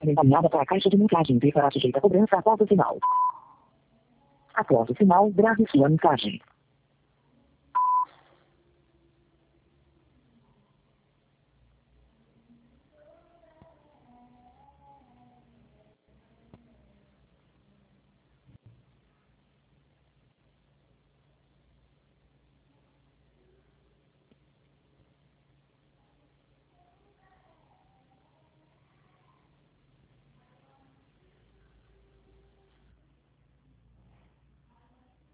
Encaminhada para a caixa de mensagem e será sujeita a cobrança após o sinal. Após o sinal, grave sua mensagem.